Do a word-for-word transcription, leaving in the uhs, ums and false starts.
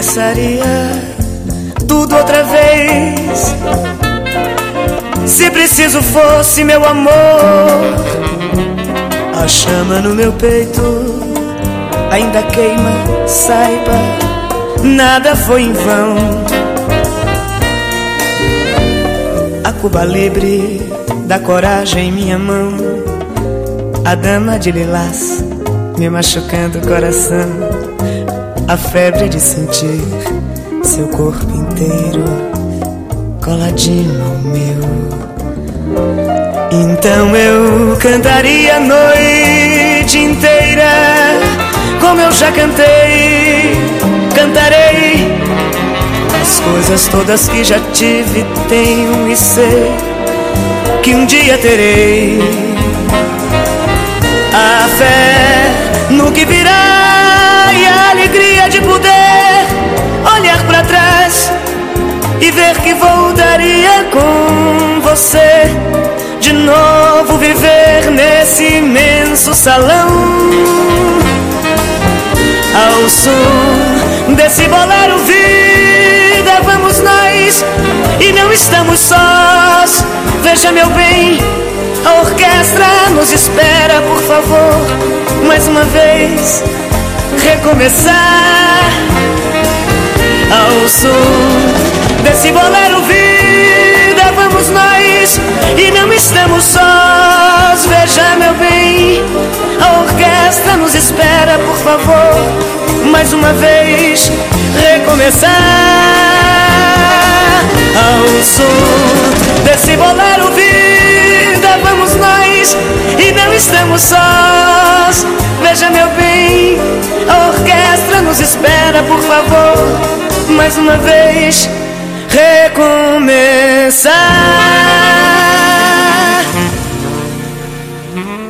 recomeçaria tudo outra vez. Se preciso fosse, meu amor, a chama no meu peito ainda queima, saiba, nada foi em vão. A Cuba Libre da coragem em minha mão, a dama de lilás me machucando o coração, a febre de sentir seu corpo inteiro coladinho ao meu. Então eu cantaria a noite inteira, como eu já cantei, cantarei as coisas todas que já tive, tenho e sei que um dia terei. A fé no que virá e a alegria de poder olhar pra trás e ver que voltaria com você, de novo viver nesse imenso salão, ao som desse bolero. Vida, vamos nós e não estamos sós. Veja, meu bem, a orquestra nos espera, por favor, mais uma vez recomeçar, ao som desse bolero. Vida, vamos nós e não estamos sós. Veja, meu bem, a orquestra nos espera, por favor, mais uma vez recomeçar, ao som desse bolero. Vida, vamos nós e não estamos sós. Veja, meu bem, a orquestra nos espera, por favor, mais uma vez recomeçar.